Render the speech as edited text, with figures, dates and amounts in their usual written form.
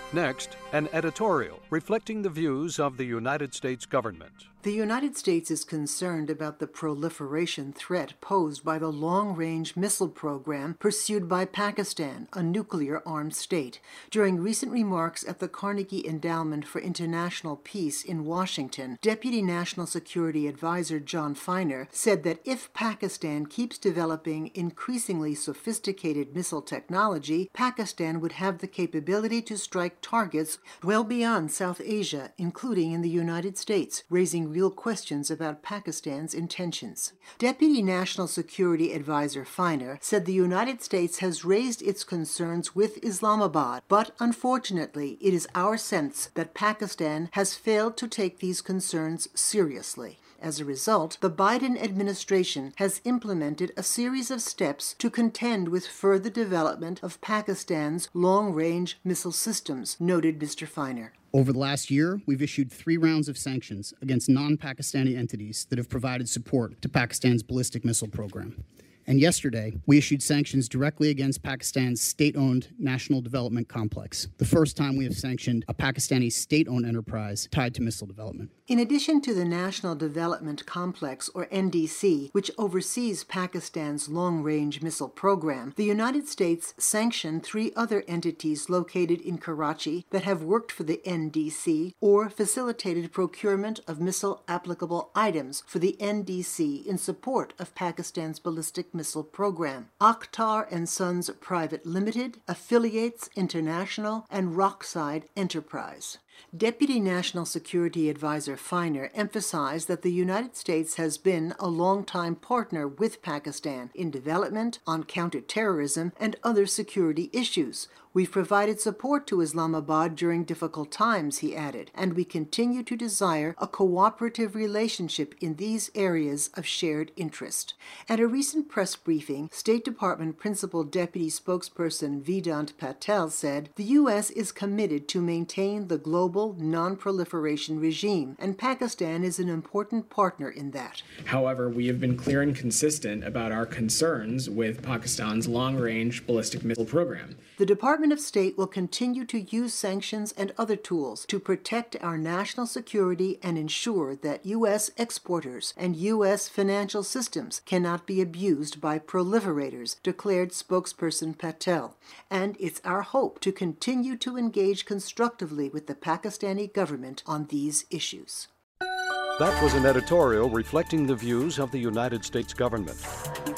Next, an editorial reflecting the views of the United States government. The United States is concerned about the proliferation threat posed by the long-range missile program pursued by Pakistan, a nuclear-armed state. During recent remarks at the Carnegie Endowment for International Peace in Washington, Deputy National Security Advisor John Feiner said that if Pakistan keeps developing increasingly sophisticated missile technology, Pakistan would have the capability to strike targets well beyond South Asia, including in the United States, raising real questions about Pakistan's intentions. Deputy National Security Advisor Feiner said the United States has raised its concerns with Islamabad, but unfortunately, it is our sense that Pakistan has failed to take these concerns seriously. As a result, the Biden administration has implemented a series of steps to contend with further development of Pakistan's long-range missile systems, noted Mr. Feiner. Over the last year, we've issued 3 rounds of sanctions against non-Pakistani entities that have provided support to Pakistan's ballistic missile program. And yesterday, we issued sanctions directly against Pakistan's state-owned National Development Complex, the first time we have sanctioned a Pakistani state-owned enterprise tied to missile development. In addition to the National Development Complex, or NDC, which oversees Pakistan's long-range missile program, the United States sanctioned 3 other entities located in Karachi that have worked for the NDC or facilitated procurement of missile-applicable items for the NDC in support of Pakistan's ballistic missile program. Akhtar and Sons Private Limited, Affiliates International, and Rockside Enterprise. Deputy National Security Advisor Feiner emphasized that the United States has been a long-time partner with Pakistan in development, on counterterrorism, and other security issues. We've provided support to Islamabad during difficult times, he added, and we continue to desire a cooperative relationship in these areas of shared interest. At a recent press briefing, State Department Principal Deputy Spokesperson Vedant Patel said, "The U.S. is committed to maintain the global non-proliferation regime, and Pakistan is an important partner in that." However, we have been clear and consistent about our concerns with Pakistan's long-range ballistic missile program. The Department of State will continue to use sanctions and other tools to protect our national security and ensure that U.S. exporters and U.S. financial systems cannot be abused by proliferators, declared spokesperson Patel. And it's our hope to continue to engage constructively with the Pakistani government on these issues. That was an editorial reflecting the views of the United States government.